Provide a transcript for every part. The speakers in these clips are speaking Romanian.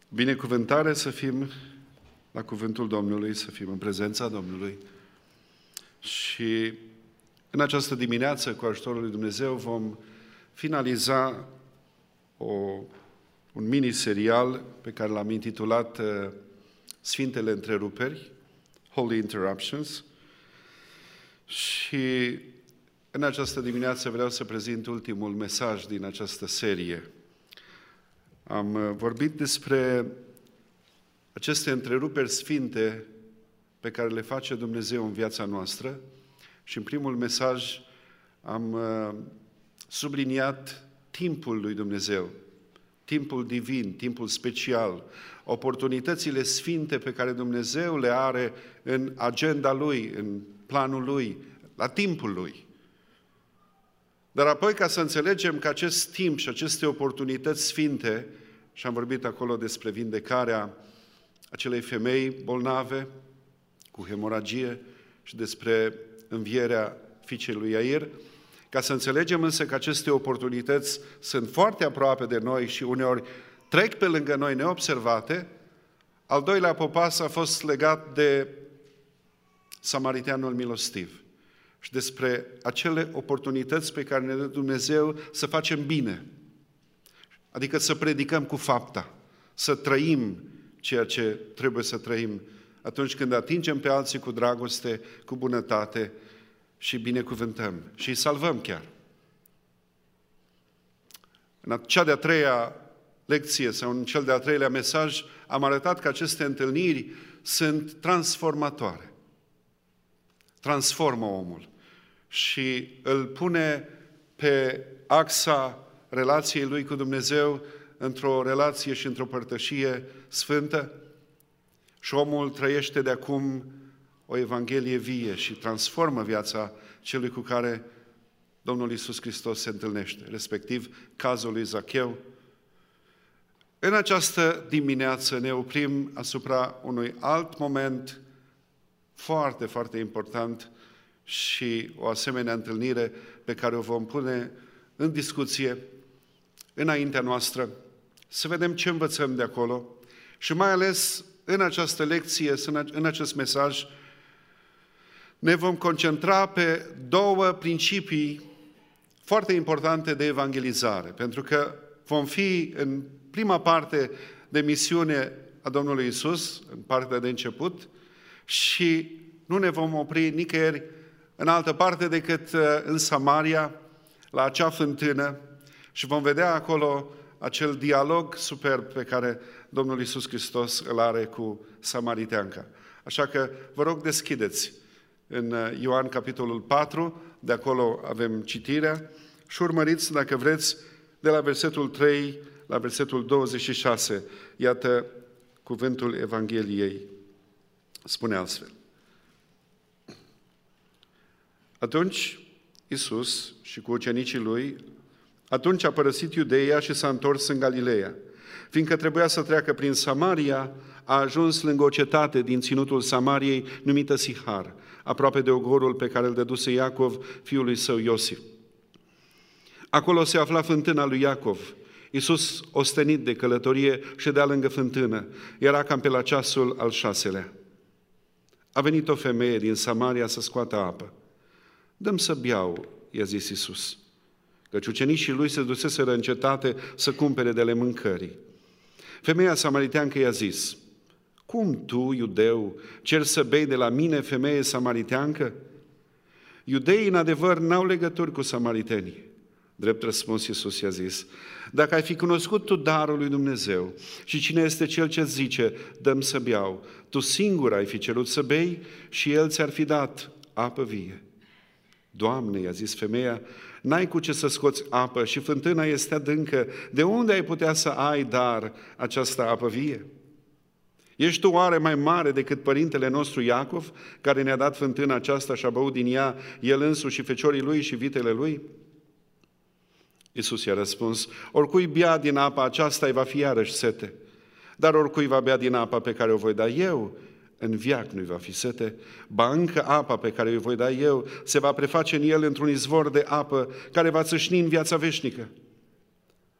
Binecuvântare să fim la cuvântul Domnului, să fim în prezența Domnului. Și în această dimineață, cu ajutorul lui Dumnezeu, vom finaliza un mini-serial pe care l-am intitulat Sfintele Întreruperi, Holy Interruptions. Și în această dimineață vreau să prezint ultimul mesaj din această serie. Am vorbit despre aceste întreruperi sfinte pe care le face Dumnezeu în viața noastră și în primul mesaj am subliniat timpul lui Dumnezeu, timpul divin, timpul special, oportunitățile sfinte pe care Dumnezeu le are în agenda Lui, în planul Lui, la timpul Lui. Dar apoi, ca să înțelegem că acest timp și aceste oportunități sfinte, și am vorbit acolo despre vindecarea acelei femei bolnave cu hemoragie și despre învierea fiicei lui Iair, ca să înțelegem însă că aceste oportunități sunt foarte aproape de noi și uneori trec pe lângă noi neobservate, al doilea popas a fost legat de samariteanul milostiv și despre acele oportunități pe care ne dă Dumnezeu să facem bine, adică să predicăm cu fapta, să trăim ceea ce trebuie să trăim atunci când atingem pe alții cu dragoste, cu bunătate și binecuvântăm și îi salvăm chiar. În cea de-a treia lecție sau în cel de-al treilea mesaj am arătat că aceste întâlniri sunt transformatoare. Transformă omul și îl pune pe axa relației lui cu Dumnezeu într-o relație și într-o părtășie sfântă și omul trăiește de acum o Evanghelie vie și transformă viața celui cu care Domnul Iisus Hristos se întâlnește, respectiv cazul lui Zacheu. În această dimineață ne oprim asupra unui alt moment foarte, foarte important și o asemenea întâlnire pe care o vom pune în discuție înaintea noastră, să vedem ce învățăm de acolo și mai ales în această lecție, în acest mesaj, ne vom concentra pe două principii foarte importante de evangelizare, pentru că vom fi în prima parte de misiune a Domnului Iisus, în partea de început, și nu ne vom opri nicăieri în altă parte decât în Samaria, la acea fântână, și vom vedea acolo acel dialog superb pe care Domnul Iisus Hristos îl are cu samariteanca. Așa că vă rog, deschideți în Ioan capitolul 4, de acolo avem citirea, și urmăriți, dacă vreți, de la versetul 3 la versetul 26. Iată cuvântul Evangheliei. Spune astfel. Atunci Iisus și cu ucenicii Lui atunci a părăsit Iudeia și s-a întors în Galileea. Fiindcă trebuia să treacă prin Samaria, a ajuns lângă o cetate din ținutul Samariei numită Sihar, aproape de ogorul pe care îl dăduse Iacov, fiul lui său Iosif. Acolo se afla fântâna lui Iacov. Iisus, ostenit de călătorie, ședea lângă fântână. Era cam pe la ceasul al 6-lea. A venit o femeie din Samaria să scoată apă. Dă-mi să beau, i-a zis Iisus, căci ucenicii lui se duseseră în cetate să cumpere de ale mâncării. Femeia samariteancă i-a zis, cum tu, iudeu, ceri să bei de la mine, femeie samariteancă? Iudeii, în adevăr, n-au legături cu samaritenii. Drept răspuns, Iisus i-a zis, dacă ai fi cunoscut tu darul lui Dumnezeu și cine este cel ce zice, dă-mi să beau, tu singur ai fi cerut să bei și el ți-ar fi dat apă vie. Doamne, i-a zis femeia, n-ai cu ce să scoți apă și fântâna este adâncă. De unde ai putea să ai dar această apă vie? Ești tu oare mai mare decât părintele nostru Iacov, care ne-a dat fântâna aceasta și a băut din ea el însuși și feciorii lui și vitele lui? Iisus i-a răspuns, oricui bea din apa aceasta îi va fi iarăși sete, dar oricui va bea din apa pe care o voi da eu, în veac nu-i va fi sete, ba încă apa pe care o voi da eu se va preface în el într-un izvor de apă care va țâșni în viața veșnică.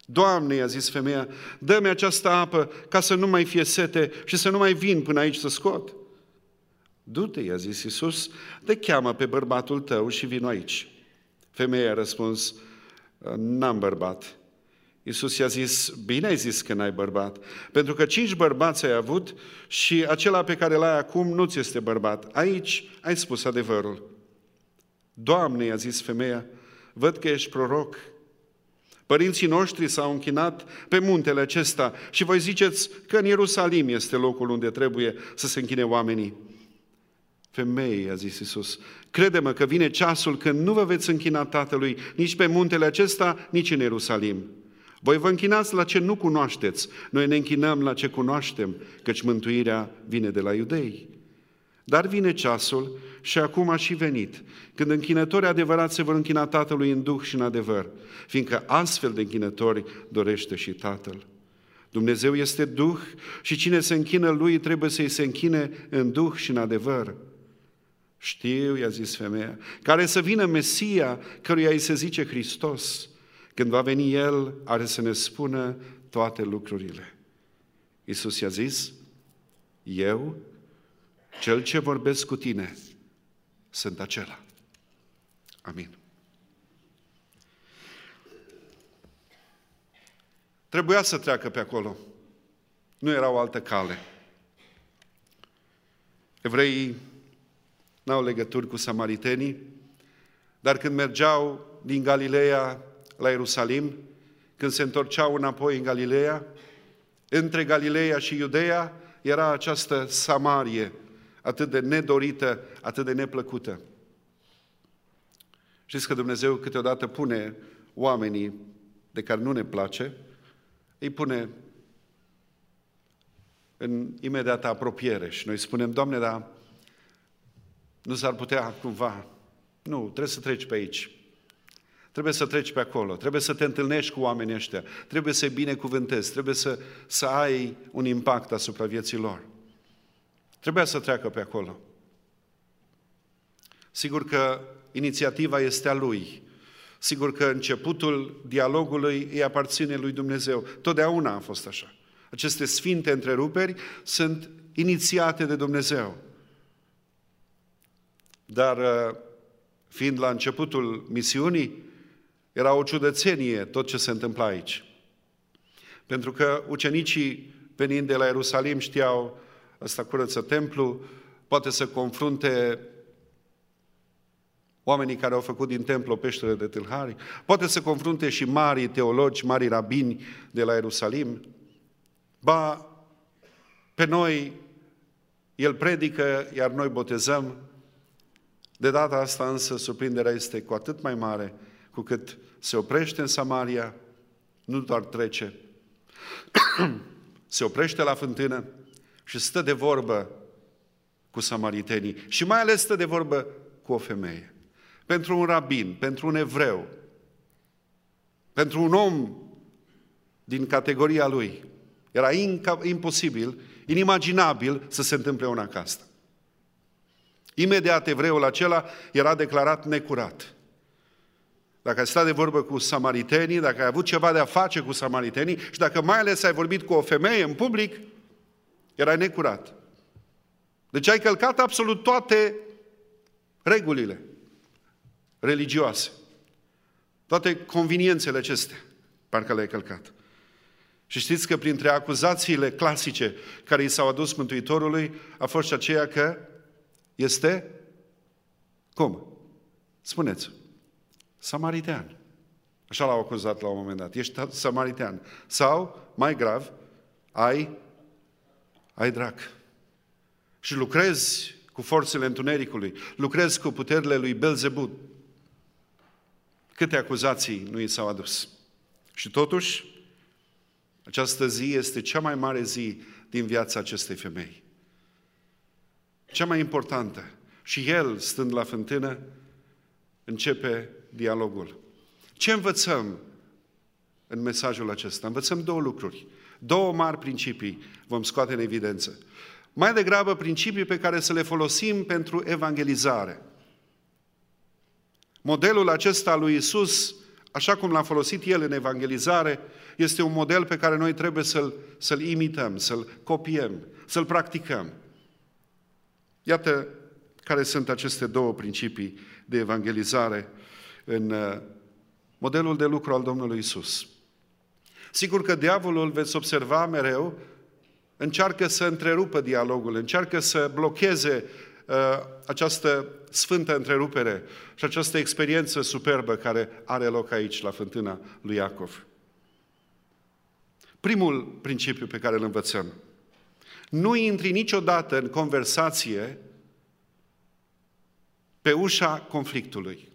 Doamne, i-a zis femeia, dă-mi această apă ca să nu mai fie sete și să nu mai vin până aici să scot. Du-te, i-a zis Iisus, cheamă pe bărbatul tău și vino aici. Femeia a răspuns, n-am bărbat. Iisus i-a zis, bine ai zis că n-ai bărbat, pentru că 5 bărbați ai avut și acela pe care l-ai acum nu ți este bărbat. Aici ai spus adevărul. Doamne, i-a zis femeia, văd că ești proroc. Părinții noștri s-au închinat pe muntele acesta și voi ziceți că în Ierusalim este locul unde trebuie să se închine oamenii. Femeie, i-a zis Iisus, crede-mă că vine ceasul când nu vă veți închina Tatălui nici pe muntele acesta, nici în Ierusalim. Voi vă închinați la ce nu cunoașteți, noi ne închinăm la ce cunoaștem, căci mântuirea vine de la iudei. Dar vine ceasul și acum a și venit, când închinătorii adevărați se vor închina Tatălui în duh și în adevăr, fiindcă astfel de închinători dorește și Tatăl. Dumnezeu este Duh și cine se închină Lui trebuie să-i se închine în Duh și în adevăr. Știu, i-a zis femeia, care să vină Mesia, căruia îi se zice Hristos. Când va veni El, are să ne spună toate lucrurile. Iisus i-a zis, eu, cel ce vorbesc cu tine, sunt acela. Amin. Trebuia să treacă pe acolo. Nu era o altă cale. Evreii n-au legături cu samaritenii, dar când mergeau din Galileea la Ierusalim, când se întorceau înapoi în Galileea, între Galileea și Iudeea era această Samarie, atât de nedorită, atât de neplăcută. Știți că Dumnezeu câteodată pune oamenii de care nu ne place, îi pune în imediată apropiere și noi spunem, Doamne, dar nu s-ar putea cumva, nu, trebuie să treci pe aici, trebuie să treci pe acolo, trebuie să te întâlnești cu oamenii ăștia, trebuie să-i binecuvântezi, trebuie să ai un impact asupra vieții lor. Trebuia să treacă pe acolo. Sigur că inițiativa este a Lui. Sigur că începutul dialogului îi aparține lui Dumnezeu. Totdeauna a fost așa. Aceste sfinte întreruperi sunt inițiate de Dumnezeu. Dar fiind la începutul misiunii, era o ciudățenie tot ce se întâmpla aici. Pentru că ucenicii venind de la Ierusalim știau, ăsta curăță templu, poate să confrunte oamenii care au făcut din templu o peșteră de tâlhari, poate să confrunte și mari teologi, mari rabini de la Ierusalim. Ba, pe noi el predică, iar noi botezăm. De data asta însă surprinderea este cu atât mai mare, cu cât se oprește în Samaria, nu doar trece, se oprește la fântână și stă de vorbă cu samaritenii și mai ales stă de vorbă cu o femeie. Pentru un rabin, pentru un evreu, pentru un om din categoria lui, era imposibil, inimaginabil să se întâmple una ca asta. Imediat evreul acela era declarat necurat. Dacă ai stat de vorbă cu samaritenii, dacă ai avut ceva de a face cu samaritenii și dacă mai ales ai vorbit cu o femeie în public, erai necurat. Deci ai călcat absolut toate regulile religioase. Toate conveniențele acestea, parcă le-ai călcat. Și știți că printre acuzațiile clasice care i s-au adus Mântuitorului a fost și aceea că este, cum? Spuneți, samaritean. Așa l-au acuzat la un moment dat. Ești samaritean. Sau, mai grav, ai drac. Și lucrezi cu forțele întunericului, lucrezi cu puterile lui Belzebub. Câte acuzații nu i s-au adus. Și totuși, această zi este cea mai mare zi din viața acestei femei. Cea mai importantă. Și el, stând la fântână, începe dialogul. Ce învățăm în mesajul acesta? Învățăm două lucruri. Două mari principii vom scoate în evidență. Mai degrabă principii pe care să le folosim pentru evangelizare. Modelul acesta lui Iisus așa cum l-a folosit El în evangelizare, este un model pe care noi trebuie să-l imităm, să-l copiem, să-l practicăm. Iată care sunt aceste două principii de evangelizare în modelul de lucru al Domnului Isus. Sigur că diavolul, veți observa mereu, încearcă să întrerupă dialogul, încearcă să blocheze această sfântă întrerupere și această experiență superbă care are loc aici, la fântâna lui Iacov. Primul principiu pe care îl învățăm: nu intri niciodată în conversație pe ușa conflictului.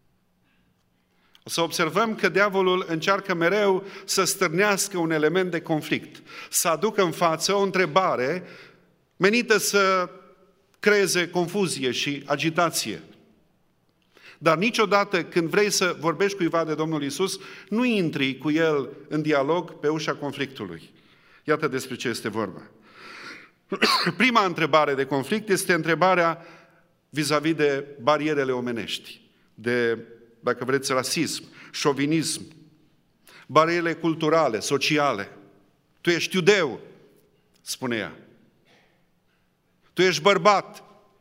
O să observăm că diavolul încearcă mereu să stârnească un element de conflict, să aducă în față o întrebare menită să creeze confuzie și agitație. Dar niciodată când vrei să vorbești cuiva de Domnul Iisus, nu intri cu el în dialog pe ușa conflictului. Iată despre ce este vorba. Prima întrebare de conflict este întrebarea vis-a-vis de barierele omenești, de, dacă vreți, rasism, șovinism, barierele culturale, sociale. Tu ești iudeu, spune ea. Tu ești bărbat.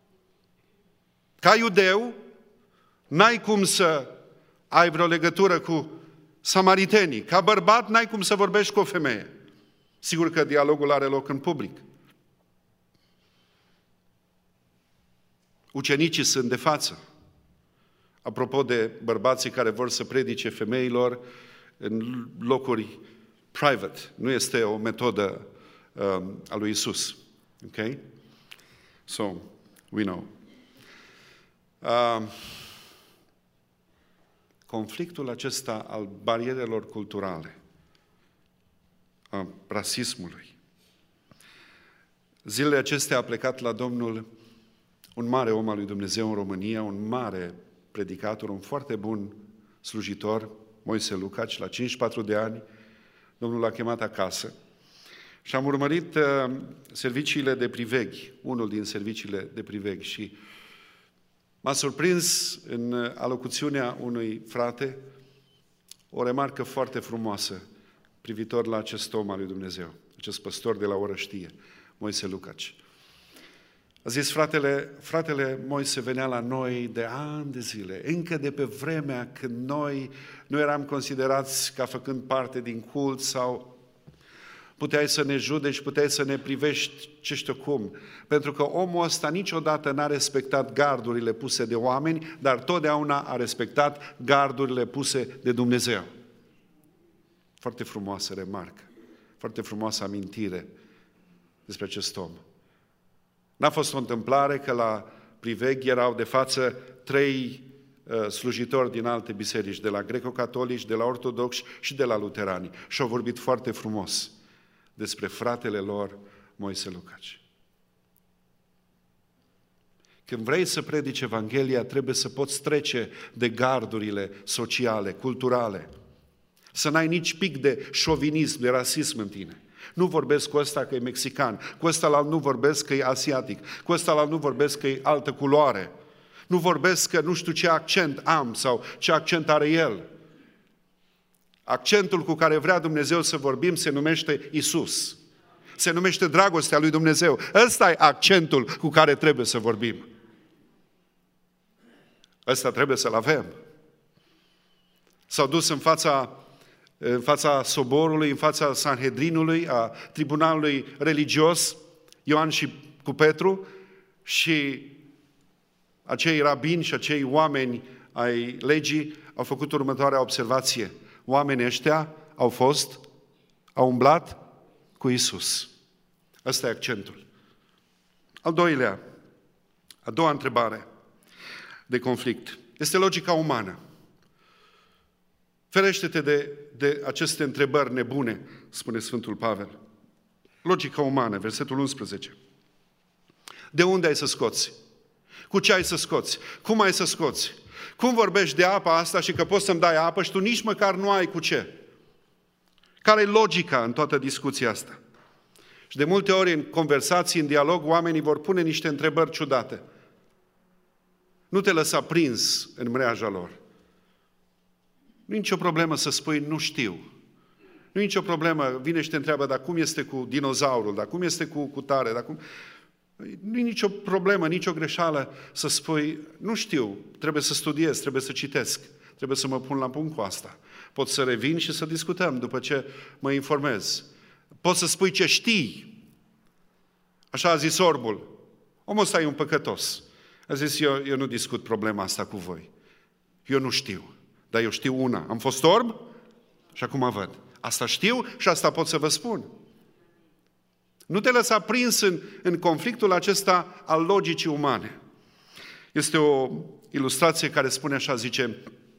Ca iudeu, n-ai cum să ai vreo legătură cu samaritenii. Ca bărbat, n-ai cum să vorbești cu o femeie. Sigur că dialogul are loc în public. Ucenicii sunt de față. Apropo de bărbații care vor să predice femeilor în locuri private. Nu este o metodă a lui Isus. Ok? So, we know. Conflictul acesta al barierelor culturale, a rasismului. Zilele acestea a plecat la Domnul un mare om al lui Dumnezeu în România, un mare predicator, un foarte bun slujitor, Moise Lucaci, la 54 de ani. Domnul l-a chemat acasă și am urmărit serviciile de priveghi, unul din serviciile de priveghi, și m-a surprins în alocuțiunea unui frate o remarcă foarte frumoasă privitor la acest om al lui Dumnezeu, acest păstor de la Orăștie, Moise Lucaci. A zis: fratele Moise venea la noi de ani de zile, încă de pe vremea când noi nu eram considerați ca făcând parte din cult sau puteai să ne judeci, puteai să ne privești ce știu cum. Pentru că omul ăsta niciodată n-a respectat gardurile puse de oameni, dar totdeauna a respectat gardurile puse de Dumnezeu. Foarte frumoasă remarcă, foarte frumoasă amintire despre acest om. N-a fost o întâmplare că la priveghi erau de față 3 slujitori din alte biserici, de la greco-catolici, de la ortodoxi și de la luterani. Și au vorbit foarte frumos despre fratele lor, Moise Lucaci. Când vrei să predici Evanghelia, trebuie să poți trece de gardurile sociale, culturale. Să n-ai nici pic de șovinism, de rasism în tine. Nu vorbesc cu ăsta că e mexican, cu ăsta nu vorbesc că e asiatic, cu ăsta nu vorbesc că e altă culoare. Nu vorbesc că nu știu ce accent am sau ce accent are el. Accentul cu care vrea Dumnezeu să vorbim se numește Isus. Se numește dragostea lui Dumnezeu. Ăsta e accentul cu care trebuie să vorbim. Ăsta trebuie să-l avem. S-au dus în fața soborului, în fața Sanhedrinului, a tribunalului religios, Ioan și cu Petru, și acei rabini și acei oameni ai legii au făcut următoarea observație. Oamenii ăștia au umblat cu Isus. Ăsta e accentul. A doua întrebare de conflict este logica umană. Ferește-te de aceste întrebări nebune, spune Sfântul Pavel. Logica umană, versetul 11. De unde ai să scoți? Cu ce ai să scoți? Cum ai să scoți? Cum vorbești de apa asta și că poți să-mi dai apă și tu nici măcar nu ai cu ce? Care e logica în toată discuția asta? Și de multe ori în conversații, în dialog, oamenii vor pune niște întrebări ciudate. Nu te lăsa prins în mreaja lor. Nu e nicio problemă să spui nu știu. Nu e nicio problemă, vine și te întreabă, dar cum este cu dinozaurul, dar cum este cu tare, dar cum... Nu e nicio problemă, nicio greșeală să spui, nu știu, trebuie să studiez, trebuie să citesc, trebuie să mă pun la punct cu asta. Pot să revin și să discutăm după ce mă informez. Poți să spui ce știi. Așa a zis orbul. Omul ăsta e un păcătos. A zis, eu nu discut problema asta cu voi. Eu nu știu, dar eu știu una. Am fost orb și acum văd. Asta știu și asta pot să vă spun. Nu te lăsa prins în conflictul acesta al logicii umane. Este o ilustrație care spune așa, zice,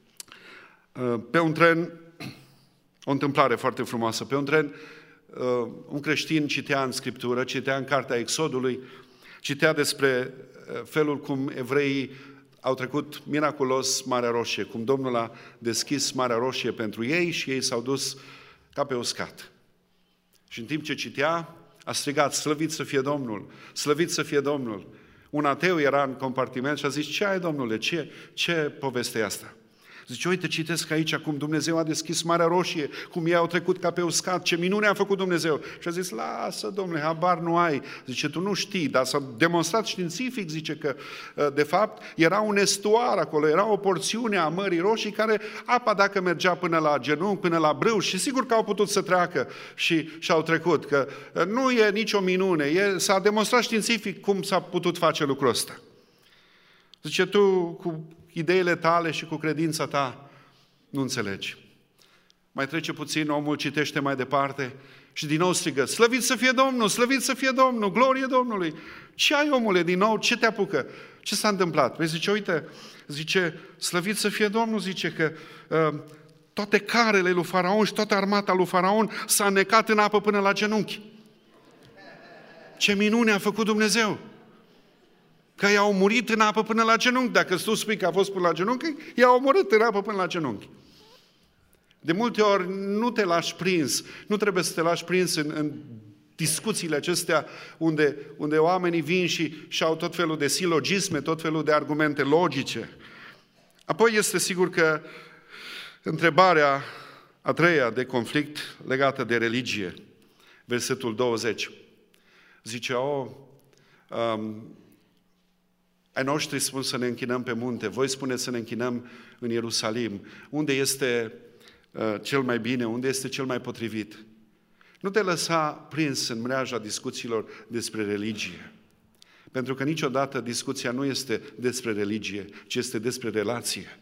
pe un tren, o întâmplare foarte frumoasă, pe un tren, un creștin citea în Scriptură, citea în Cartea Exodului, citea despre felul cum evreii au trecut miraculos Marea Roșie, cum Domnul a deschis Marea Roșie pentru ei și ei s-au dus ca pe uscat. Și în timp ce citea, a strigat, slăvit să fie Domnul, slăvit să fie Domnul. Un ateu era în compartiment și a zis, ce ai, Domnule, ce poveste e asta? Zice, uite, citesc aici cum Dumnezeu a deschis Marea Roșie, cum ei au trecut ca pe uscat, ce minune a făcut Dumnezeu. Și a zis, lasă, Domnule, habar nu ai. Zice, tu nu știi, dar s-a demonstrat științific, zice că, de fapt, era un estuar acolo, era o porțiune a Mării Roșii care, apa dacă mergea până la genunchi, până la brâu, și sigur că au putut să treacă și au trecut, că nu e nicio minune, s-a demonstrat științific cum s-a putut face lucrul ăsta. Zice, tu cu ideile tale și cu credința ta nu înțelegi. Mai trece puțin, omul citește mai departe și din nou strigă, slăvit să fie Domnul, slăvit să fie Domnul, glorie Domnului. Ce ai, omule, din nou? Ce te apucă? Ce s-a întâmplat? Păi zice, uite, zice, slăvit să fie Domnul, zice că toate carele lui Faraon și toată armata lui Faraon s-a necat în apă până la genunchi. Ce minune a făcut Dumnezeu! Că i-au murit în apă până la genunchi. Dacă tu spui că a fost până la genunchi, i-au omorât în apă până la genunchi. De multe ori nu te lași prins, nu trebuie să te lași prins în discuțiile acestea unde oamenii vin și au tot felul de silogisme, tot felul de argumente logice. Apoi este sigur că întrebarea a treia de conflict legată de religie, versetul 20, zice, ai noștri spun să ne închinăm pe munte, voi spuneți să ne închinăm în Ierusalim. Unde este cel mai bine, unde este cel mai potrivit? Nu te lăsa prins în mreaja discuțiilor despre religie. Pentru că niciodată discuția nu este despre religie, ci este despre relație.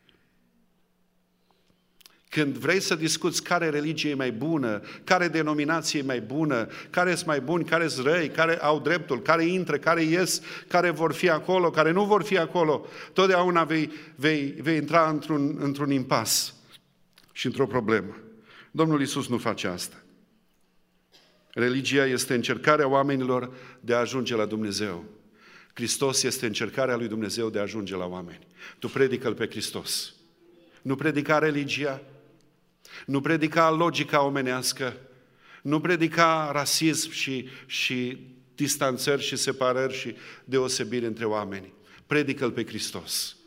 Când vrei să discuți care religie e mai bună, care denominație e mai bună, care sunt mai buni, care sunt răi, care au dreptul, care intră, care ies, care vor fi acolo, care nu vor fi acolo, totdeauna vei intra într-un impas și într-o problemă. Domnul Iisus nu face asta. Religia este încercarea oamenilor de a ajunge la Dumnezeu. Hristos este încercarea lui Dumnezeu de a ajunge la oameni. Tu predică-L pe Hristos. Nu predica religia, nu predica logica omenească, nu predica rasism și distanțări și separări și deosebiri între oameni. Predică-L pe Hristos.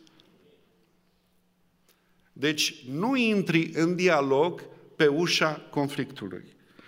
Deci nu intri în dialog pe ușa conflictului.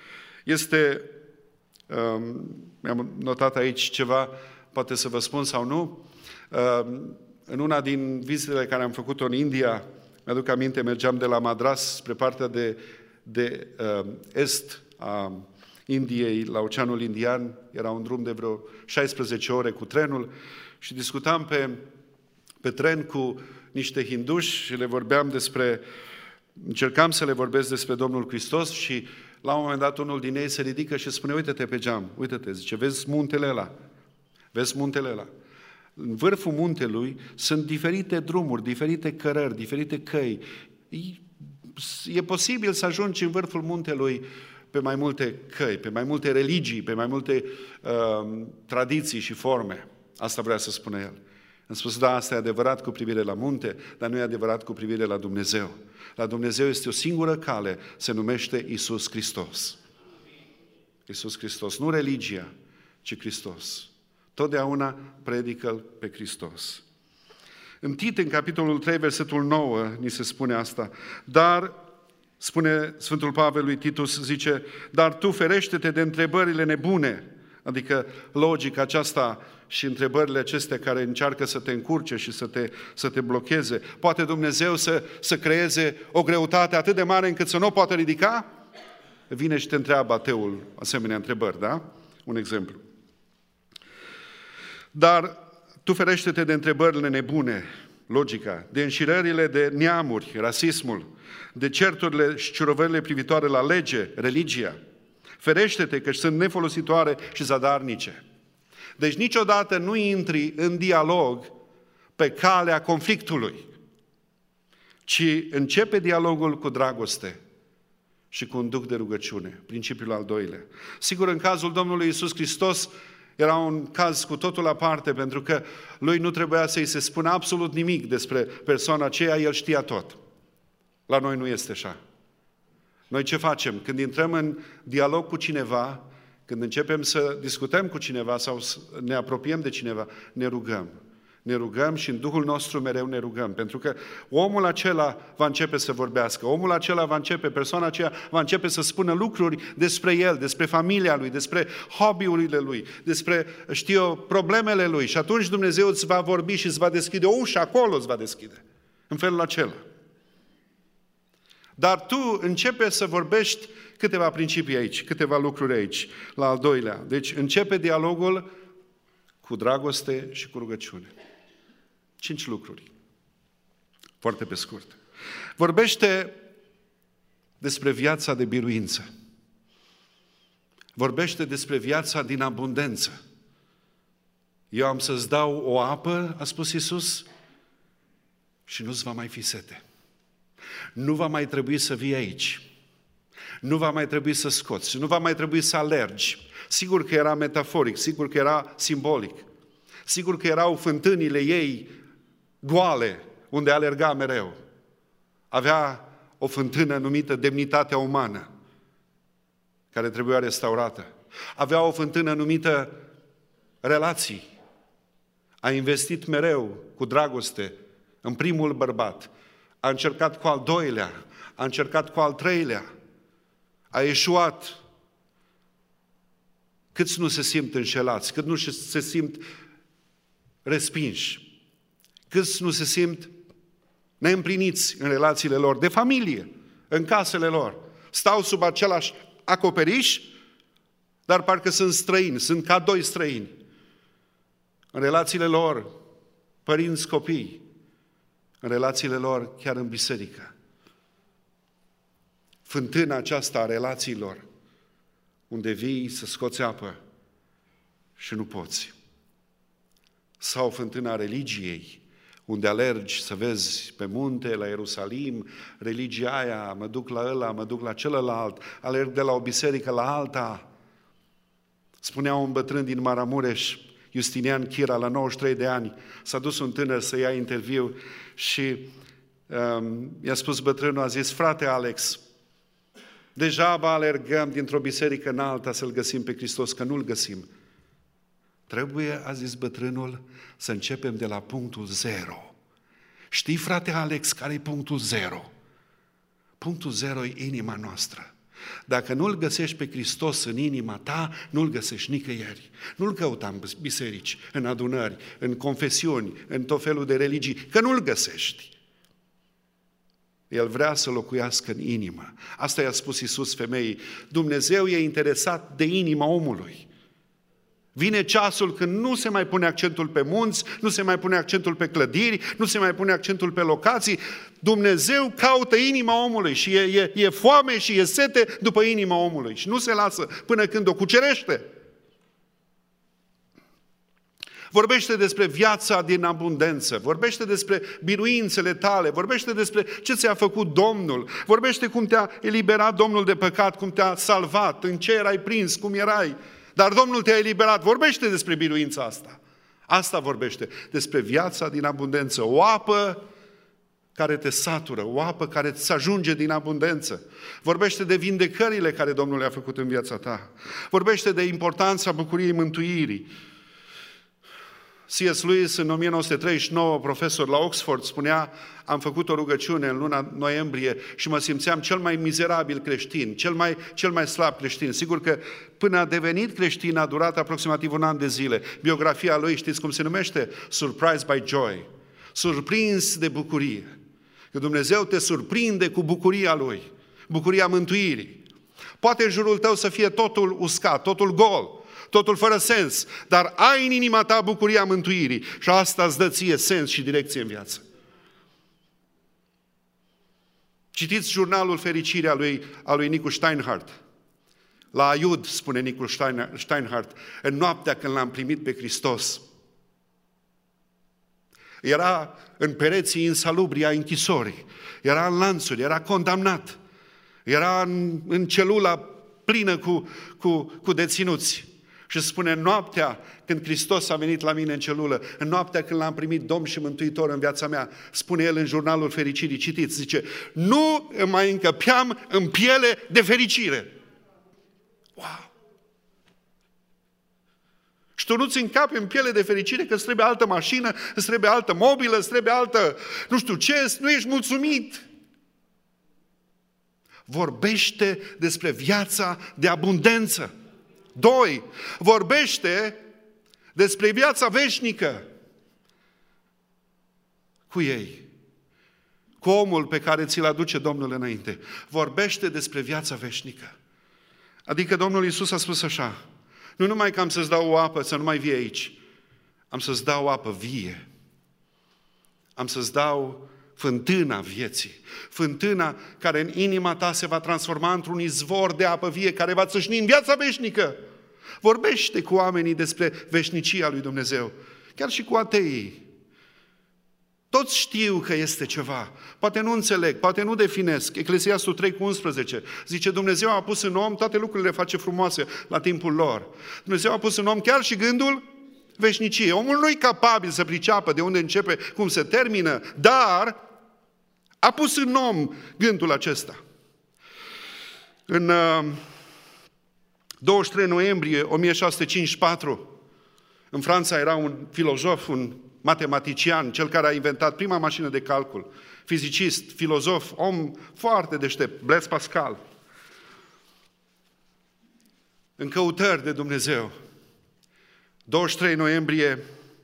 Mi-am notat aici ceva, poate să vă spun sau nu. În una din vizitele care am făcut-o în India, mi-aduc aminte, mergeam de la Madras spre partea de est a Indiei, la Oceanul Indian. Era un drum de vreo 16 ore cu trenul și discutam pe tren cu niște hinduși și încercam să le vorbesc despre Domnul Hristos și la un moment dat unul din ei se ridică și spune, uite-te pe geam, uite-te, zice, vezi muntele ăla, vezi muntele ăla. În vârful muntelui sunt diferite drumuri, diferite cărări, diferite căi. E posibil să ajungi în vârful muntelui pe mai multe căi, pe mai multe religii, pe mai multe tradiții și forme. Asta vrea să spună el. Am spus, da, asta e adevărat cu privire la munte, dar nu e adevărat cu privire la Dumnezeu. La Dumnezeu este o singură cale, se numește Iisus Hristos. Iisus Hristos, nu religia, ci Hristos. Totdeauna predică-L pe Hristos. În Tit, în capitolul 3, versetul 9, ni se spune asta. Dar, spune Sfântul Pavel lui Titus, zice, dar tu ferește-te de întrebările nebune, adică logica aceasta și întrebările acestea care încearcă să te încurce și să te blocheze. Poate Dumnezeu să creeze o greutate atât de mare încât să nu o poată ridica? Vine și te întreabă ateul asemenea întrebări, da? Un exemplu. Dar tu ferește-te de întrebările nebune, logica, de înșirările de neamuri, rasismul, de certurile și ciurovările privitoare la lege, religia. Ferește-te că sunt nefolositoare și zadarnice. Deci niciodată nu intri în dialog pe calea conflictului, ci începe dialogul cu dragoste și cu un duh de rugăciune, principiul al doilea. Sigur, în cazul Domnului Iisus Hristos era un caz cu totul aparte, pentru că lui nu trebuia să-i se spună absolut nimic despre persoana aceea, el știa tot. La noi nu este așa. Noi ce facem? Când intrăm în dialog cu cineva, când începem să discutăm cu cineva sau să ne apropiem de cineva, ne rugăm. Ne rugăm și în Duhul nostru mereu ne rugăm, pentru că omul acela va începe să vorbească, omul acela persoana aceea va începe să spună lucruri despre el, despre familia lui, despre hobby-urile lui, despre, problemele lui și atunci Dumnezeu îți va vorbi și îți va deschide o ușă, acolo îți va deschide, în felul acela. Dar tu începe să vorbești câteva principii aici, câteva lucruri aici, la al doilea. Deci începe dialogul cu dragoste și cu rugăciune. 5 lucruri. Foarte pe scurt. Vorbește despre viața de biruință. Vorbește despre viața din abundență. Eu am să-ți dau o apă, a spus Iisus, și nu-ți va mai fi sete. Nu va mai trebui să vii aici. Nu va mai trebui să scoți. Nu va mai trebui să alergi. Sigur că era metaforic, sigur că era simbolic. Sigur că erau fântânile ei goale, unde alerga mereu. Avea o fântână numită demnitatea umană, care trebuia restaurată. Avea o fântână numită relații. A investit mereu cu dragoste în primul bărbat. A încercat cu al doilea, a încercat cu al treilea. A eșuat. Câți nu se simt înșelați, cât nu se simt respinși, câți nu se simt neîmpliniți în relațiile lor, de familie, în casele lor. Stau sub același acoperiș, dar parcă sunt străini, sunt ca doi străini. În relațiile lor, părinți, copii, în relațiile lor, chiar în biserică. Fântâna aceasta a relațiilor, unde vii să scoți apă și nu poți. Sau fântâna religiei, unde alergi să vezi pe munte, la Ierusalim, religia aia, mă duc la ăla, mă duc la celălalt, alerg de la o biserică la alta. Spunea un bătrân din Maramureș, Justinian Chira, la 93 de ani, s-a dus un tânăr să ia interviu și i-a spus bătrânul, a zis, frate Alex, degeaba alergăm dintr-o biserică în alta să-L găsim pe Hristos, că nu-L găsim. Trebuie, a zis bătrânul, să începem de la punctul 0. Știi, frate Alex, care e punctul 0? Punctul 0 e inima noastră. Dacă nu-L găsești pe Hristos în inima ta, nu-L găsești nicăieri. Nu-L căuta în biserici, în adunări, în confesiuni, în tot felul de religii, că nu-L găsești. El vrea să locuiască în inimă. Asta i-a spus Iisus femeii. Dumnezeu e interesat de inima omului. Vine ceasul când nu se mai pune accentul pe munți, nu se mai pune accentul pe clădiri, nu se mai pune accentul pe locații. Dumnezeu caută inima omului și e foame și e sete după inima omului și nu se lasă până când o cucerește. Vorbește despre viața din abundență, vorbește despre biruințele tale, vorbește despre ce ți-a făcut Domnul, vorbește cum te-a eliberat Domnul de păcat, cum te-a salvat, în ce erai prins, cum erai. Dar Domnul te-a eliberat, vorbește despre biruința asta. Asta vorbește, despre viața din abundență, o apă care te satură, o apă care îți ajunge din abundență. Vorbește de vindecările care Domnul le-a făcut în viața ta. Vorbește de importanța bucuriei mântuirii. C.S. Lewis, în 1939, profesor la Oxford, spunea: am făcut o rugăciune în luna noiembrie și mă simțeam cel mai mizerabil creștin, cel mai slab creștin. Sigur că până a devenit creștin a durat aproximativ un an de zile. Biografia lui, știți cum se numește? Surprised by Joy. Surprins de bucurie. Că Dumnezeu te surprinde cu bucuria Lui, bucuria mântuirii. Poate în jurul tău să fie totul uscat, totul gol, totul fără sens, dar ai în inima ta bucuria mântuirii și asta îți dă ție sens și direcție în viață. Citiți jurnalul Fericirea a lui Nicu Steinhardt. La Aiud, spune Nicu Steinhardt, în noaptea când l-am primit pe Hristos, era în pereții insalubri a închisorii, era în lanțuri, era condamnat, era în celula plină cu deținuți. Și spune: în noaptea când Hristos a venit la mine în celulă, în noaptea când l-am primit Domn și Mântuitor în viața mea, spune el în jurnalul Fericirii, citiți, zice: nu mai încăpeam în piele de fericire. Wow! Și tu nu-ți încapi în piele de fericire că îți trebuie altă mașină, îți trebuie altă mobilă, îți trebuie altă nu știu ce, nu ești mulțumit. Vorbește despre viața de abundență. 2. Vorbește despre viața veșnică cu ei, cu omul pe care ți-l aduce Domnul înainte. Vorbește despre viața veșnică. Adică Domnul Iisus a spus așa: nu numai că am să-ți dau o apă să nu mai vii aici, am să-ți dau apă vie. Am să-ți dau fântâna vieții. Fântâna care în inima ta se va transforma într-un izvor de apă vie care va țâșni în viața veșnică. Vorbește cu oamenii despre veșnicia lui Dumnezeu. Chiar și cu ateii. Toți știu că este ceva. Poate nu înțeleg, poate nu definesc. Eclesiastul 3:11 zice: Dumnezeu a pus în om, toate lucrurile face frumoase la timpul lor. Dumnezeu a pus în om chiar și gândul veșniciei. Omul nu e capabil să priceapă de unde începe, cum se termină, dar a pus în om gândul acesta. În 23 noiembrie 1654, în Franța era un filozof, un matematician, cel care a inventat prima mașină de calcul, fizicist, filozof, om foarte deștept, Blaise Pascal. În căutări de Dumnezeu, 23 noiembrie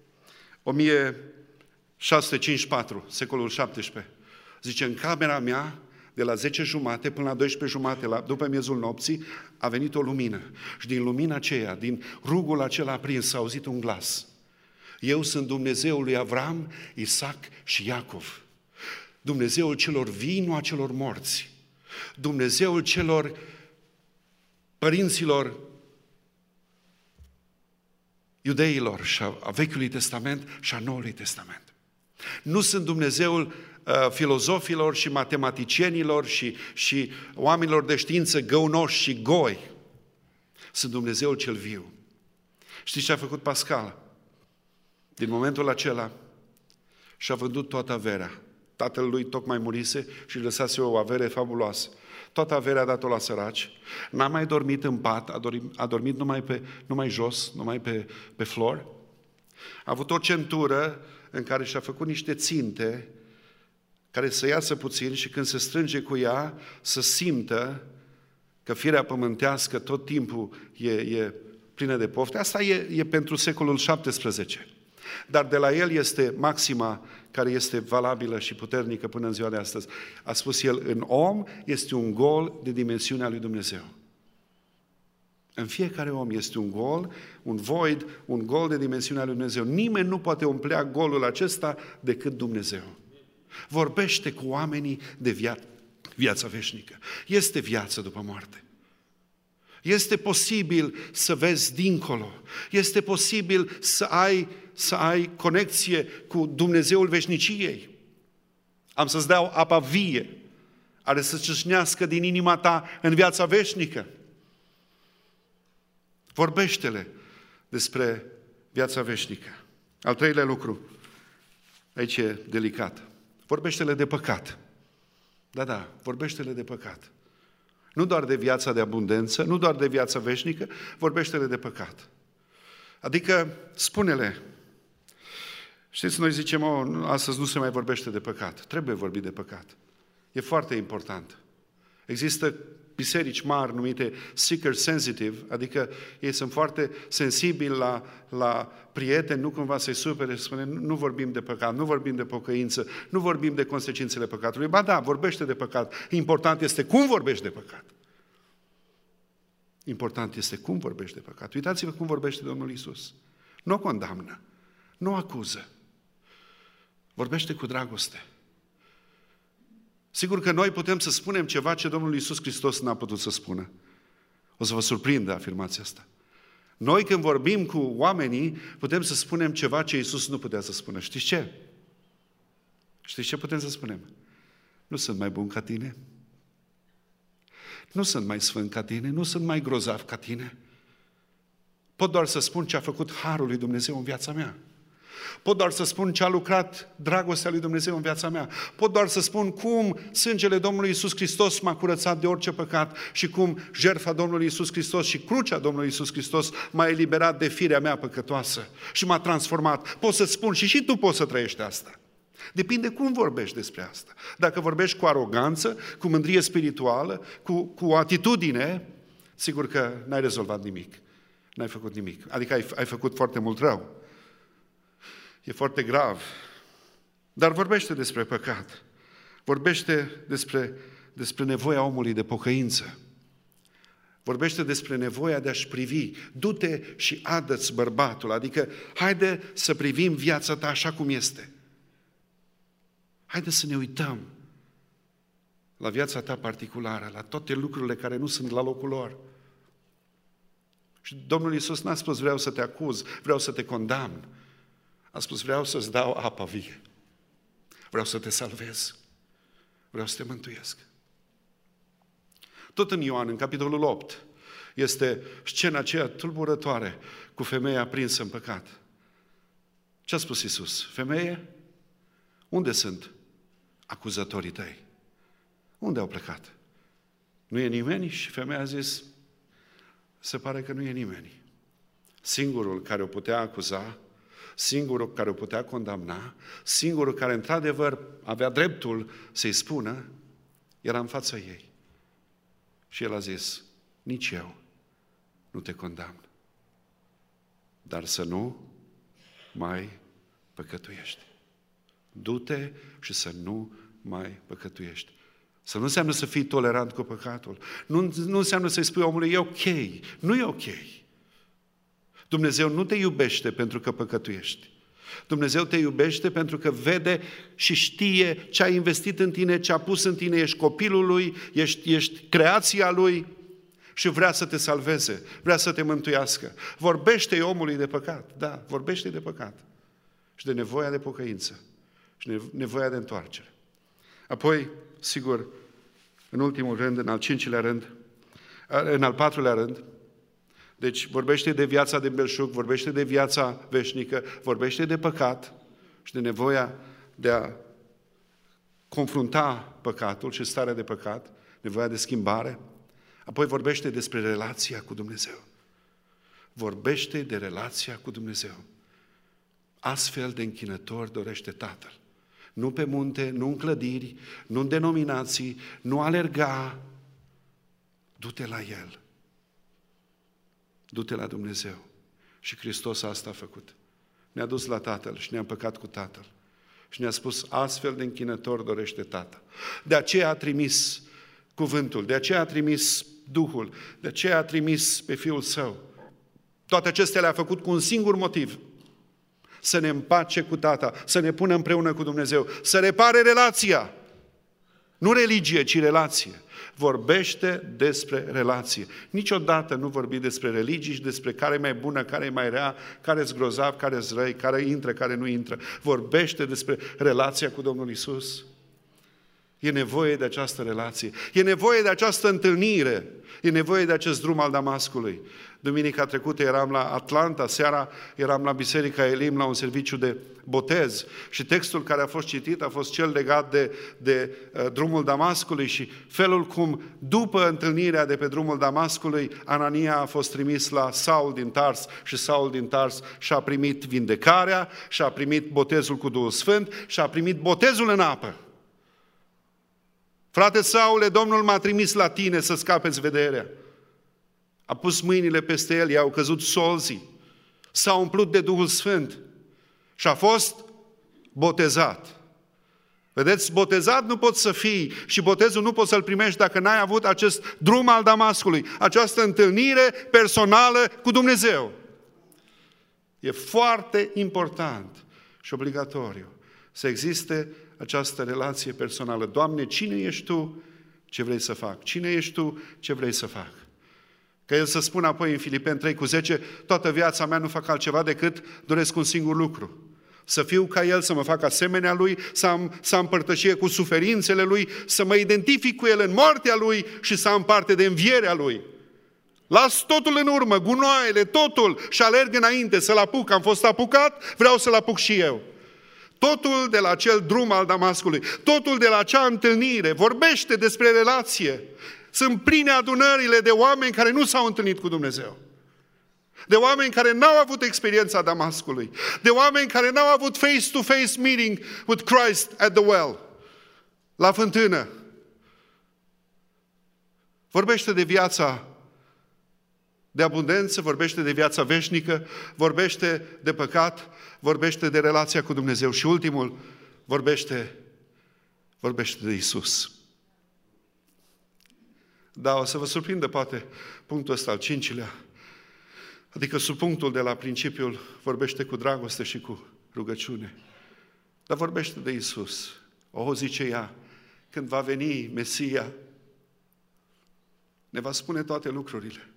1654, secolul 17, zice: în camera mea, de la 10:30 până la 12:30, după miezul nopții, a venit o lumină. Și din lumina aceea, din rugul acela aprins, s-a auzit un glas: eu sunt Dumnezeul lui Avram, Isaac și Iacov. Dumnezeul celor vii, nu a celor morți. Dumnezeul celor părinților iudeilor și a Vechiului Testament și a Noului Testament. Nu sunt Dumnezeul filozofilor și matematicienilor și oamenilor de știință găunoși și goi. Sunt Dumnezeul cel viu. Știți ce a făcut Pascal? Din momentul acela și-a vândut toată averea. Tatăl lui tocmai murise și lăsase o avere fabuloasă. Toată averea a dat-o la săraci. N-a mai dormit în pat, a dormit numai jos, numai pe flori. A avut o centură în care și-a făcut niște ținte care să iasă puțin și când se strânge cu ea să simtă că firea pământească tot timpul e plină de pofte. Asta e pentru secolul XVII. Dar de la el este maxima care este valabilă și puternică până în ziua de astăzi. A spus el: în om este un gol de dimensiunea lui Dumnezeu. În fiecare om este un gol, un void, un gol de dimensiunea lui Dumnezeu. Nimeni nu poate umplea golul acesta decât Dumnezeu. Vorbește cu oamenii de viața veșnică. Este viață după moarte. Este posibil să vezi dincolo. Este posibil să ai conexie cu Dumnezeul veșniciei. Am să-ți dau apa vie, are să țâșnească din inima ta în viața veșnică. Vorbește-le despre viața veșnică. Al treilea lucru, aici e delicat. Vorbește-le de păcat. Da, vorbește-le de păcat. Nu doar de viața de abundență, nu doar de viața veșnică, vorbește-le de păcat. Adică, spune-le, Știți, noi zicem, astăzi nu se mai vorbește de păcat. Trebuie vorbit de păcat. E foarte important. Există biserici mari numite seeker sensitive, adică ei sunt foarte sensibili la prieteni, nu cumva să-i supere și spune, nu vorbim de păcat, nu vorbim de pocăință, nu vorbim de consecințele păcatului. Ba da, vorbește de păcat. Important este cum vorbești de păcat. Important este cum vorbești de păcat. Uitați-vă cum vorbește Domnul Iisus. Nu o condamnă, nu o acuză. Vorbește cu dragoste. Sigur că noi putem să spunem ceva ce Domnul Iisus Hristos n-a putut să spună. O să vă surprindă afirmația asta. Noi când vorbim cu oamenii, putem să spunem ceva ce Iisus nu putea să spună. Știți ce? Știți ce putem să spunem? Nu sunt mai bun ca tine. Nu sunt mai sfânt ca tine. Nu sunt mai grozav ca tine. Pot doar să spun ce a făcut harul lui Dumnezeu în viața mea. Pot doar să spun ce a lucrat dragostea lui Dumnezeu în viața mea. Pot doar să spun cum sângele Domnului Iisus Hristos m-a curățat de orice păcat și cum jertfa Domnului Iisus Hristos și crucea Domnului Iisus Hristos m-a eliberat de firea mea păcătoasă și m-a transformat. Pot să spun și tu poți să trăiești asta. Depinde cum vorbești despre asta. Dacă vorbești cu aroganță, cu mândrie spirituală, cu o atitudine, sigur că n-ai rezolvat nimic. N-ai făcut nimic. Adică ai făcut foarte mult rău. E foarte grav. Dar vorbește despre păcat. Vorbește despre nevoia omului de pocăință. Vorbește despre nevoia de a-și privi. Du-te și adă-ți bărbatul. Adică, haide să privim viața ta așa cum este. Haide să ne uităm la viața ta particulară, la toate lucrurile care nu sunt la locul lor. Și Domnul Iisus n-a spus, vreau să te acuz, vreau să te condamn. A spus, vreau să-ți dau apa vie. Vreau să te salvez. Vreau să te mântuiesc. Tot în Ioan, în capitolul 8, este scena aceea tulburătoare cu femeia prinsă în păcat. Ce a spus Iisus? Femeie, unde sunt acuzatorii tăi? Unde au plecat? Nu e nimeni? Și femeia a zis, se pare că nu e nimeni. Singurul care o putea acuza, singurul care o putea condamna, singurul care într-adevăr avea dreptul să-i spună, era în fața ei. Și el a zis, nici eu nu te condamn, dar să nu mai păcătuiești. Du-te și să nu mai păcătuiești. Să nu înseamnă să fii tolerant cu păcatul. Nu înseamnă să-i spui omului, e ok. Nu e ok. Dumnezeu nu te iubește pentru că păcătuiești. Dumnezeu te iubește pentru că vede și știe ce a investit în tine, ce a pus în tine, ești copilul Lui, ești creația Lui și vrea să te salveze, vrea să te mântuiască. Vorbește-i omului de păcat, da, vorbește de păcat și de nevoia de pocăință și nevoia de întoarcere. Apoi, sigur, în ultimul rând, în al cincilea rând, în al patrulea rând, deci vorbește de viața de belșug, vorbește de viața veșnică, vorbește de păcat și de nevoia de a confrunta păcatul și starea de păcat, nevoia de schimbare. Apoi vorbește despre relația cu Dumnezeu. Vorbește de relația cu Dumnezeu. Astfel de închinător dorește Tatăl. Nu pe munte, nu în clădiri, nu în denominații, nu alerga. Du-te la El. Du-te la Dumnezeu. Și Hristos asta a făcut. Ne-a dus la Tatăl și ne-a împăcat cu Tatăl. Și ne-a spus, astfel de închinător dorește Tatăl. De aceea a trimis cuvântul, de aceea a trimis Duhul, de aceea a trimis pe Fiul Său. Toate acestea le-a făcut cu un singur motiv. Să ne împace cu Tata, să ne pună împreună cu Dumnezeu, să repare relația. Nu religie, ci relație. Vorbește despre relație. Niciodată nu vorbi despre religii și despre care e mai bună, care e mai rea, care-s grozav, care-s răi, care intră, care nu intră. Vorbește despre relația cu Domnul Iisus. E nevoie de această relație. E nevoie de această întâlnire. E nevoie de acest drum al Damascului. Duminica trecută eram la Atlanta, seara eram la Biserica Elim la un serviciu de botez și textul care a fost citit a fost cel legat de drumul Damascului și felul cum după întâlnirea de pe drumul Damascului Anania a fost trimis la Saul din Tars și Saul din Tars și-a primit vindecarea, și-a primit botezul cu Duhul Sfânt și-a primit botezul în apă. Frate Saule, Domnul m-a trimis la tine să scapeți vederea. A pus mâinile peste el, i-au căzut solzii, s-a umplut de Duhul Sfânt și a fost botezat. Vedeți, botezat nu poți să fii și botezul nu poți să-l primești dacă n-ai avut acest drum al Damascului, această întâlnire personală cu Dumnezeu. E foarte important și obligatoriu să existe această relație personală. Doamne, cine ești Tu? Ce vrei să fac? Cine ești Tu? Ce vrei să fac? Că El să spună apoi în Filipeni 3:10, toată viața mea nu fac altceva decât doresc un singur lucru. Să fiu ca El, să mă fac asemenea Lui, să am părtășie cu suferințele Lui, să mă identific cu El în moartea Lui și să am parte de învierea Lui. Las totul în urmă, gunoaiele, totul și alerg înainte să-L apuc. Am fost apucat, vreau să-L apuc și eu. Totul de la acel drum al Damascului, totul de la acea întâlnire, vorbește despre relație. Sunt pline adunările de oameni care nu s-au întâlnit cu Dumnezeu. De oameni care n-au avut experiența Damascului. De oameni care n-au avut face-to-face meeting with Christ at the well. La fântână. Vorbește de viața de abundență, vorbește de viața veșnică, vorbește de păcat, vorbește de relația cu Dumnezeu și ultimul, vorbește de Iisus. Da, o să vă surprindă poate punctul ăsta al 5-lea. Adică subpunctul de la principiul vorbește cu dragoste și cu rugăciune. Dar vorbește de Iisus. O, zice ea, când va veni Mesia, ne va spune toate lucrurile.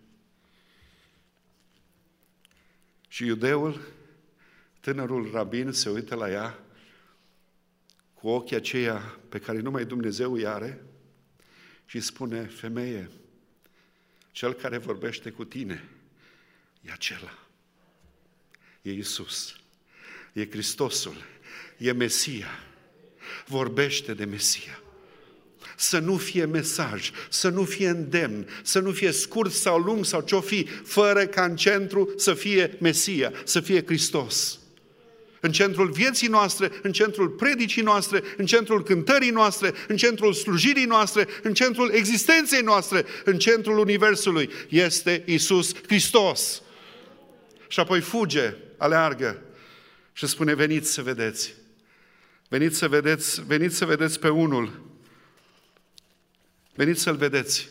Și iudeul, tânărul rabin, se uită la ea cu ochii aceia pe care numai Dumnezeu îi are și spune, femeie, cel care vorbește cu tine e acela. E Iisus. E Hristosul. E Mesia. Vorbește de Mesia. Să nu fie mesaj, să nu fie îndemn, să nu fie scurt sau lung sau ce-o fi, fără ca în centru să fie Mesia, să fie Hristos. În centrul vieții noastre, în centrul predicii noastre, în centrul cântării noastre, în centrul slujirii noastre, în centrul existenței noastre, în centrul Universului este Iisus Hristos. Și apoi fuge, aleargă și spune, veniți să vedeți. Veniți să vedeți pe unul. Veniți să-l vedeți.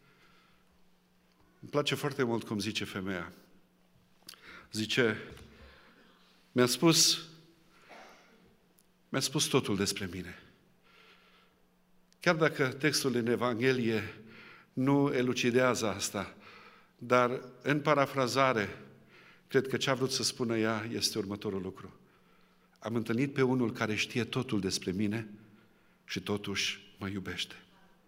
Îmi place foarte mult cum zice femeia. Zice, mi-a spus totul despre mine. Chiar dacă textul din Evanghelie nu elucidează asta, dar în parafrazare, cred că ce a vrut să spună ea este următorul lucru. Am întâlnit pe unul care știe totul despre mine și totuși mă iubește.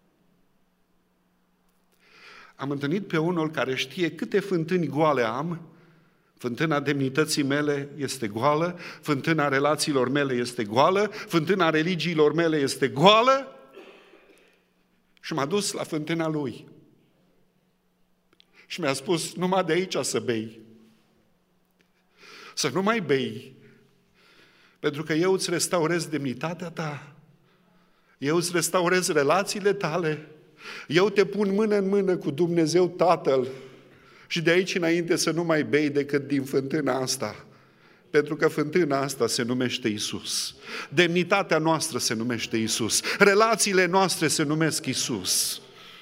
Am întâlnit pe unul care știe câte fântâni goale am. Fântâna demnității mele este goală, fântâna relațiilor mele este goală, fântâna religiilor mele este goală și m-a dus la fântâna lui. Și mi-a spus, numai de aici să bei. Să nu mai bei, pentru că eu îți restaurez demnitatea ta, eu îți restaurez relațiile tale, eu te pun mână în mână cu Dumnezeu Tatăl și de aici înainte să nu mai bei decât din fântâna asta. Pentru că fântâna asta se numește Iisus. Demnitatea noastră se numește Iisus. Relațiile noastre se numesc Iisus.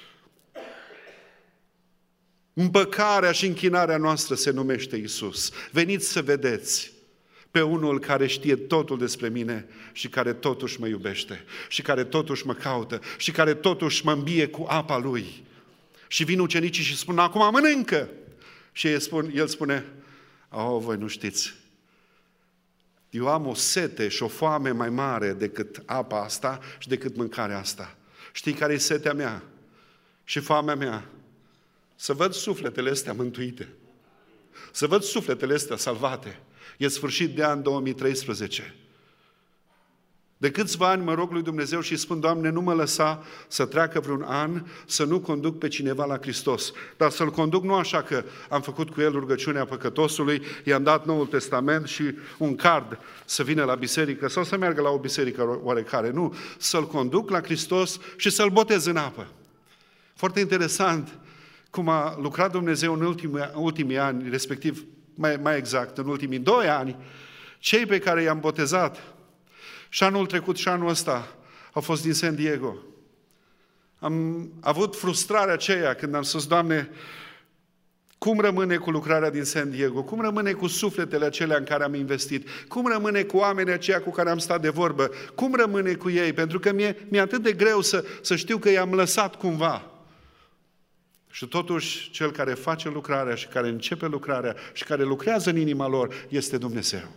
Împăcarea și închinarea noastră se numește Iisus. Veniți să vedeți pe unul care știe totul despre mine și care totuși mă iubește și care totuși mă caută și care totuși mă îmbie cu apa Lui. Și vin ucenicii și spun, acum mănâncă! Și el spune, voi nu știți. Eu am o sete și o foame mai mare decât apa asta și decât mâncarea asta. Știi care e setea mea și foamea mea? Să văd sufletele astea mântuite. Să văd sufletele astea salvate. E sfârșit de an 2013. De câțiva ani mă rog lui Dumnezeu și spun, Doamne, nu mă lăsa să treacă vreun an să nu conduc pe cineva la Hristos. Dar să-l conduc nu așa că am făcut cu el rugăciunea păcătosului, i-am dat Noul Testament și un card să vină la biserică sau să meargă la o biserică oarecare. Nu, să-l conduc la Hristos și să-l botez în apă. Foarte interesant cum a lucrat Dumnezeu în ultimii ani, respectiv, mai exact, în ultimii 2 ani, cei pe care i-am botezat, și anul trecut și anul ăsta, au fost din San Diego. Am avut frustrarea aceea când am spus, Doamne, cum rămâne cu lucrarea din San Diego? Cum rămâne cu sufletele acelea în care am investit? Cum rămâne cu oamenii aceia cu care am stat de vorbă? Cum rămâne cu ei? Pentru că mi-e atât de greu să știu că i-am lăsat cumva. Și totuși, cel care face lucrarea și care începe lucrarea și care lucrează în inima lor este Dumnezeu.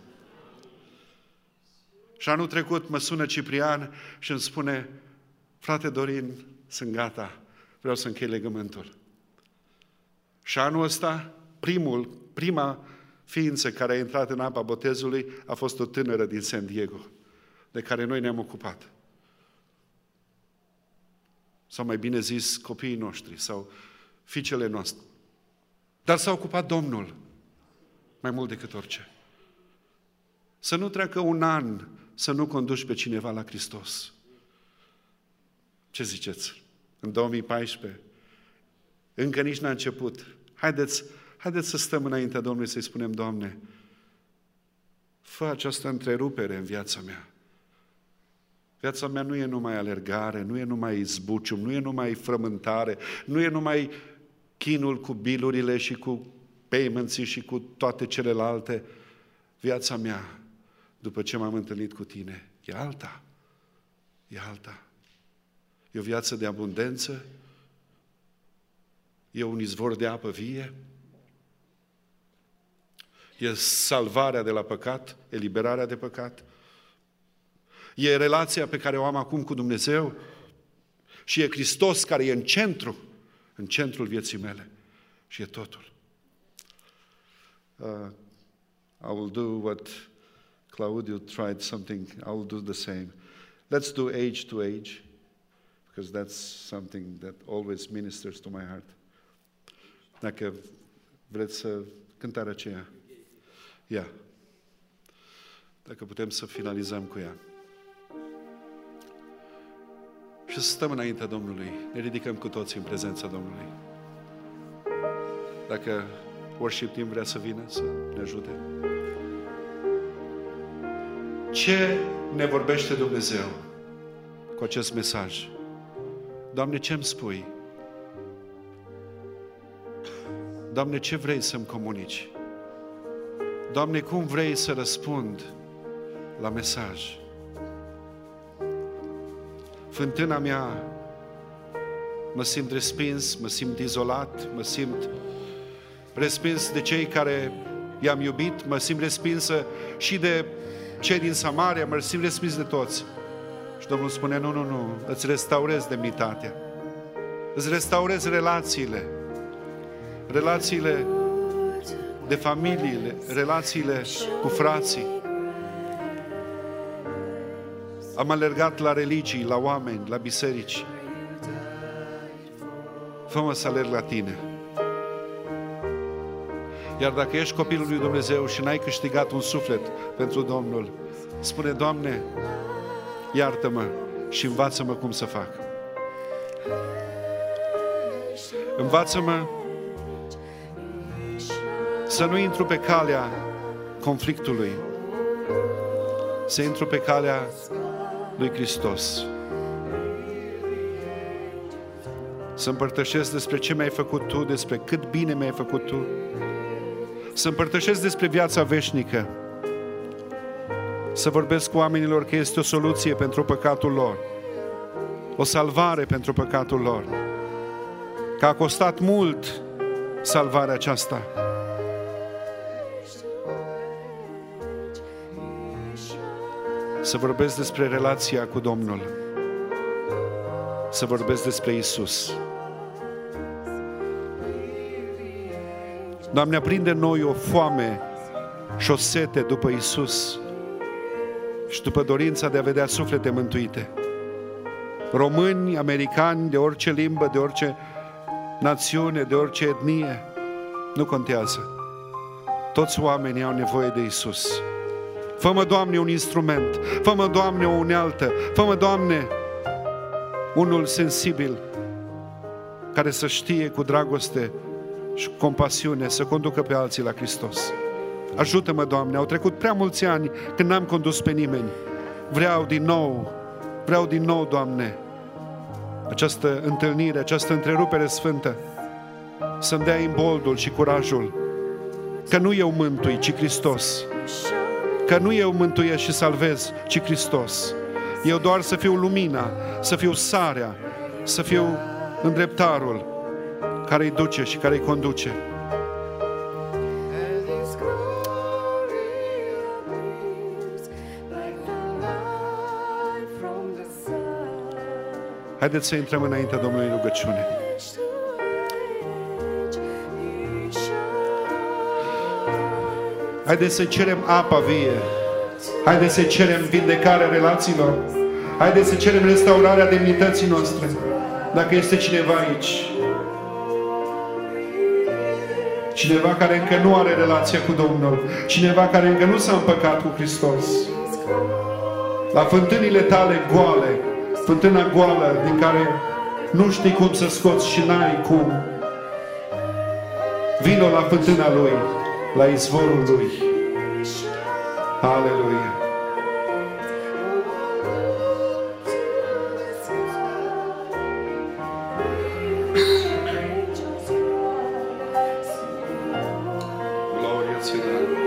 Și anul trecut mă sună Ciprian și îmi spune, frate Dorin, sunt gata, vreau să închei legământul. Și anul ăsta, prima ființă care a intrat în apa botezului a fost o tânără din San Diego, de care noi ne-am ocupat. Sau mai bine zis, copiii noștri sau fiicele noastre. Dar s-a ocupat Domnul mai mult decât orice. Să nu treacă un an să nu conduci pe cineva la Hristos. Ce ziceți? În 2014? Încă nici n-a început. Haideți să stăm înaintea Domnului să-i spunem, Doamne, fă această întrerupere în viața mea. Viața mea nu e numai alergare, nu e numai zbucium, nu e numai frământare, nu e numai chinul cu bilurile și cu paymenții și cu toate celelalte. Viața mea, după ce m-am întâlnit cu Tine, e alta. E alta. E o viață de abundență, e un izvor de apă vie, e salvarea de la păcat, eliberarea de păcat, e relația pe care o am acum cu Dumnezeu și e Hristos care e în centrul vieții mele și e totul. I will do what Claudio tried something, I will do the same. Let's do age to age, because that's something that always ministers to my heart. Dacă vreți să cântarea aceea. Ia. Dacă putem să finalizăm cu ea. Și să stăm înaintea Domnului. Ne ridicăm cu toții în prezența Domnului. Dacă worship team vrea să vină, să ne ajute. Ce ne vorbește Dumnezeu cu acest mesaj? Doamne, ce-mi spui? Doamne, ce vrei să-mi comunici? Doamne, cum vrei să răspund la mesaj? Fântâna mea, mă simt respins, mă simt izolat, mă simt respins de cei care i-am iubit, mă simt respinsă și de cei din Samaria, mă simt respins de toți. Și Domnul spune, nu, îți restaurez demnitatea, îți restaurez relațiile de familie, relațiile cu frații. Am alergat la religii, la oameni, la biserici. Fă-mă să alerg la Tine. Iar dacă ești copilul lui Dumnezeu și n-ai câștigat un suflet pentru Domnul, spune, Doamne, iartă-mă și învață-mă cum să fac. Învață-mă să nu intru pe calea conflictului, să intru pe calea lui Hristos. Să împărtășesc despre ce mi-ai făcut Tu, despre cât bine mi-ai făcut Tu. Să împărtășesc despre viața veșnică. Să vorbesc cu oamenilor că este o soluție pentru păcatul lor. O salvare pentru păcatul lor. Că a costat mult salvarea aceasta. să vorbesc despre relația cu Domnul, să vorbesc despre Isus. Doamne, aprinde în noi o foame și o sete după Isus și după dorința de a vedea suflete mântuite. Români, americani, de orice limbă, de orice națiune, de orice etnie, nu contează. Toți oamenii au nevoie de Isus. Fă-mă, Doamne, un instrument, fă-mă, Doamne, o unealtă, fă-mă, Doamne, unul sensibil, care să știe cu dragoste și cu compasiune să conducă pe alții la Hristos. Ajută-mă, Doamne, au trecut prea mulți ani când n-am condus pe nimeni. Vreau din nou, Doamne, această întâlnire, această întrerupere sfântă, să-mi dea imboldul și curajul că nu eu mântui, ci Hristos. Că nu eu mântuiesc și salvez, ci Hristos. Eu doar să fiu lumina, să fiu sarea, să fiu îndreptarul care îi duce și care îi conduce. Haideți să intrăm înaintea Domnului în rugăciune. Haideți să cerem apa vie. Haideți să cerem vindecarea relațiilor. Haideți să cerem restaurarea demnității noastre. Dacă este cineva aici, cineva care încă nu are relația cu Domnul, cineva care încă nu s-a împăcat cu Hristos, la fântânile tale goale, fântâna goală din care nu știi cum să scoți și n-ai cum, vino la fântâna Lui, la izvorul Lui. Aleluia! Gloria ți-e,